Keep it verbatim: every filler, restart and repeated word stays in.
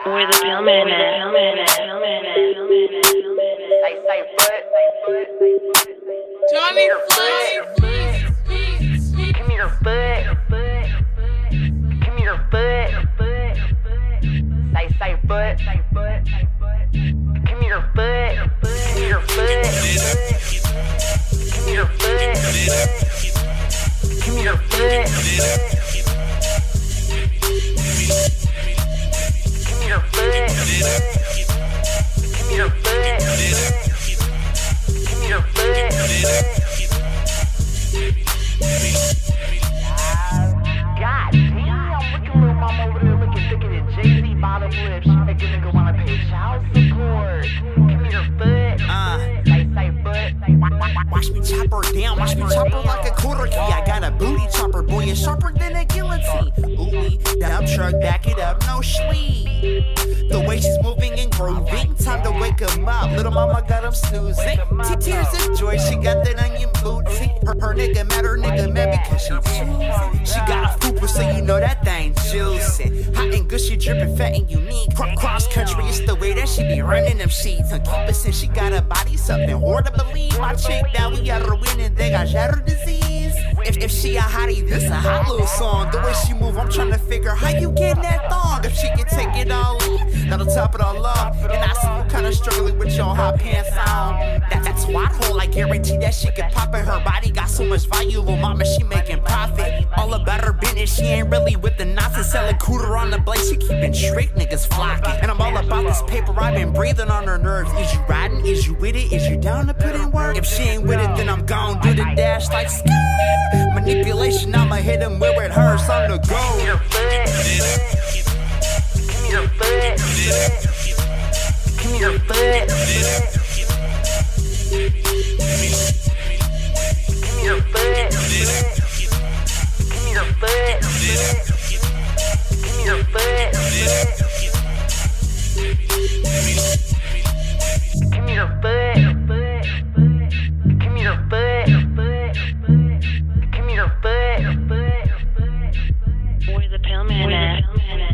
Where the pillman at? Pillman at? Pillman at? Pillman at? Pillman at? Say, say, foot, say, foot, say, foot. Johnny Fly. Come here, foot. Come here, foot. Say, say, foot, say, foot, say, foot. Come here, foot. Come here, foot. Come here, foot. Come here, foot. Come here, foot. Come here, foot. Come here, foot. God damn, look at little mama over there looking thicker than Jay-Z bottom lip. She make a nigga wanna pay child support. Come here, foot. Uh, say, say, foot. Watch me chop her down, watch me chop her like a quarter key. I got a booty chopper, boy, it's sharper than a guillotine. Ooh, dump truck, back it up, no sleep. The way she's moving and grooving, time to wake 'em up. Little mama got 'em snoozing. T Tears of joy, she got that onion booty. Her, her nigga mad, her nigga mad because she choosing. She got a fupa, so you know that thing juicing. Hot and good, she dripping fat and unique. Cross country, it's the way that she be running them sheets. And keep it since she got a body, something hard to believe. My chick down, we got her winning, they got shatter disease. If, if she a hottie, this a hot little song. The way she move, I'm trying to figure how you getting that thong. If she can take it all in, that'll top it all off. And I see you kinda struggling with your hot pants on. That, that's wide hole, I guarantee that she can pop in. Her body got so much value, little mama, she making profit. All about her business, she ain't really with the nonsense. Selling cooter on the blaze, she keeping trick niggas flocking. And I'm all about this paper, I've been breathing on her nerves. Is you riding? Is you with it? Is you down to put in work? If she ain't with it, then I'm gone. Do the dash like skirt. Manipulation, I'ma hit him where it hurts. On the go. Come here, foot. Come here, foot. Come here, foot. Come here, foot. Come here, foot. Come here, foot. Come here, foot. Come here, foot. Come here, foot. Where the pillman at?